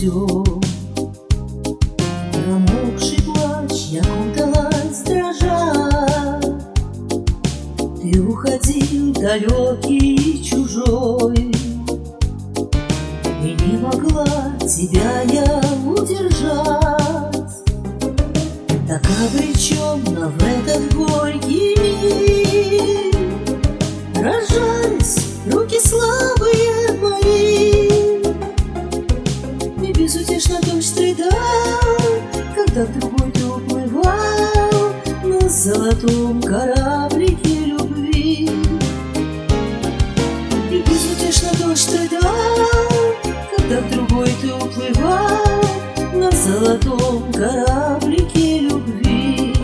дождем. Промокший плач я куталась дрожа. Ты уходил далекий и чужой, и не могла тебя я удержать. Так обреченно в этот горький миг разжались руки слабые мои. И безутешно дождь страдал, когда в другой ты уплывал на золотом кораблике любви. И безутешно дождь страдал, когда в другой ты уплывал на золотом кораблике любви.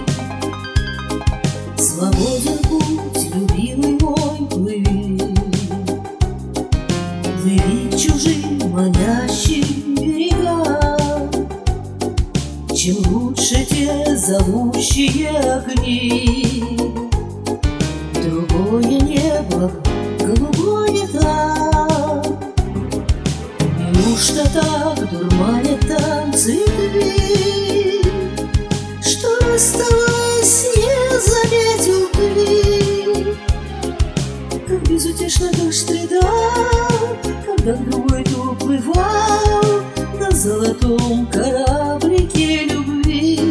Свободен путь, любимый мой, плыви, плыви к чужим манящим берегам. Чем лучше те зовущие огни, другое небо, голубое там. Неужто так дурманят там цветы, что, расставаясь, не заметил ты? Как безутешно дождь страдал, когда в другой ты уплывал на золотом кораблике любви.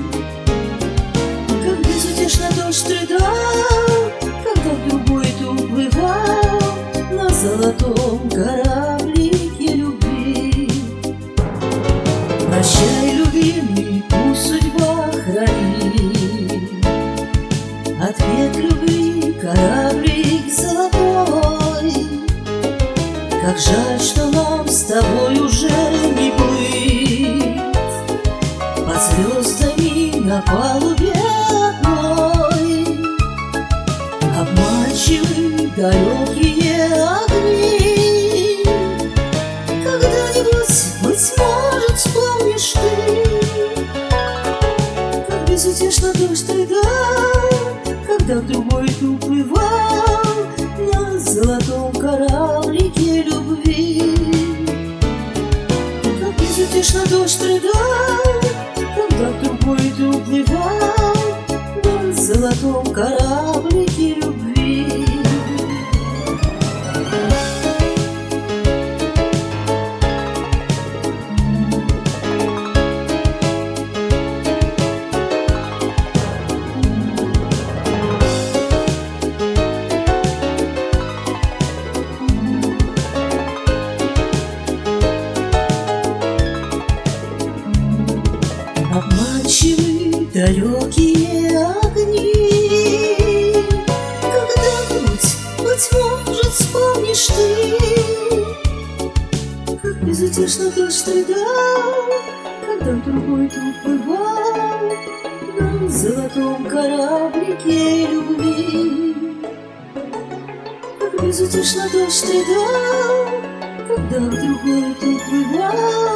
Как безутешно дождь страдал, когда в другой ты уплывал на золотом кораблике любви. Прощай, любимый, пусть судьба хранит ответ любви кораблик золотой. Как жаль, что нам с тобой уже не плыть под звездами на палубе одной. Обманчивые далекие огни, когда-нибудь, быть может, вспомнишь ты. Как безутешно дождь страдал, когда в другой ты уплывал на золотом кораблике любви. Как безутешно дождь страдал, когда в другой ты уплывал на золотом кораблике любви. Обманчивые далекие огни, когда-нибудь, быть может, вспомнишь ты. Как безутешно дождь страдал, когда в другой ты уплывал на золотом кораблике любви. Как безутешно дождь страдал, когда в другой ты уплывал